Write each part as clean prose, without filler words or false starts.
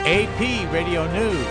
AP Radio News.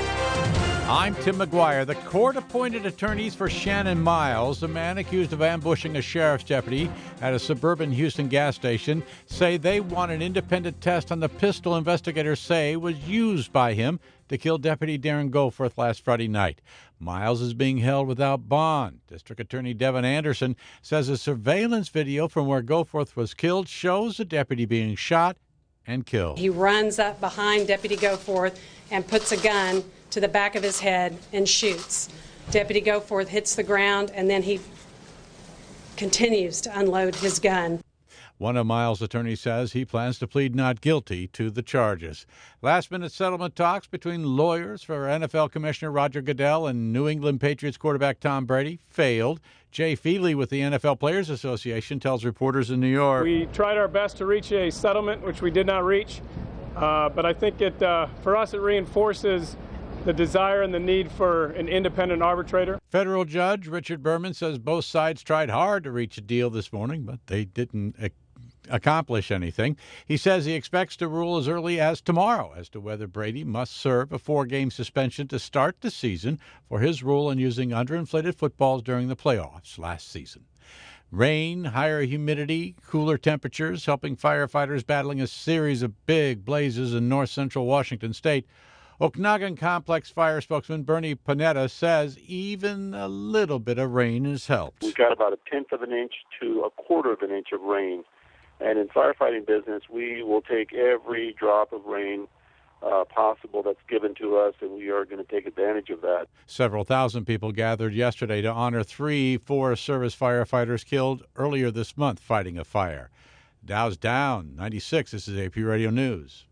I'm Tim McGuire. The court-appointed attorneys for Shannon Miles, a man accused of ambushing a sheriff's deputy at a suburban Houston gas station, say they want an independent test on the pistol investigators say was used by him to kill Deputy Darren Goforth last Friday night. Miles is being held without bond. District Attorney Devin Anderson says a surveillance video from where Goforth was killed shows the deputy being shot and killed. He runs up behind Deputy Goforth and puts a gun to the back of his head and shoots. Deputy Goforth hits the ground, and then he continues to unload his gun. One of Miles' attorneys says he plans to plead not guilty to the charges. Last-minute settlement talks between lawyers for NFL Commissioner Roger Goodell and New England Patriots quarterback Tom Brady failed. Jay Feely with the NFL Players Association tells reporters in New York. We tried our best to reach a settlement, which we did not reach. But I think for us, it reinforces the desire and the need for an independent arbitrator. Federal Judge Richard Berman says both sides tried hard to reach a deal this morning, but they didn't accomplish anything. He says he expects to rule as early as tomorrow as to whether Brady must serve a 4-game suspension to start the season for his role in using underinflated footballs during the playoffs last season. Rain, higher humidity, cooler temperatures helping firefighters battling a series of big blazes in north central Washington state. Okanagan Complex Fire spokesman Bernie Panetta says even a little bit of rain has helped. We've got about 1/10 of an inch to 1/4 of an inch of rain. And in firefighting business, we will take every drop of rain possible that's given to us, and we are going to take advantage of that. Several thousand people gathered yesterday to honor 3 Forest Service firefighters killed earlier this month fighting a fire. Dow's down 96. This is AP Radio News.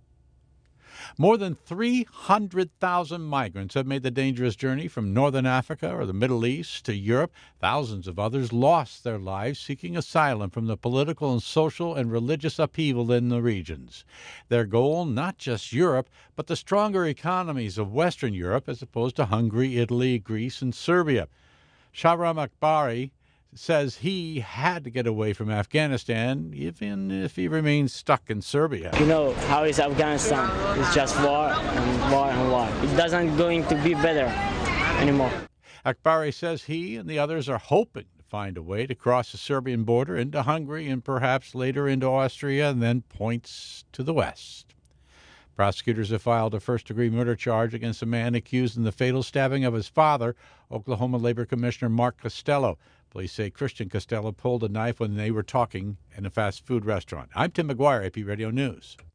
More than 300,000 migrants have made the dangerous journey from northern Africa or the Middle East to Europe. Thousands of others lost their lives seeking asylum from the political and social and religious upheaval in the regions. Their goal, not just Europe, but the stronger economies of Western Europe as opposed to Hungary, Italy, Greece, and Serbia. Shahram Akbari says he had to get away from Afghanistan, even if he remains stuck in Serbia. You know how is Afghanistan? It's just war and war and war. It doesn't going to be better anymore. Akbari says he and the others are hoping to find a way to cross the Serbian border into Hungary and perhaps later into Austria, and then points to the west. Prosecutors have filed a first-degree murder charge against a man accused in the fatal stabbing of his father, Oklahoma Labor Commissioner Mark Costello. Police say Christian Costello pulled a knife when they were talking in a fast food restaurant. I'm Tim McGuire, AP Radio News.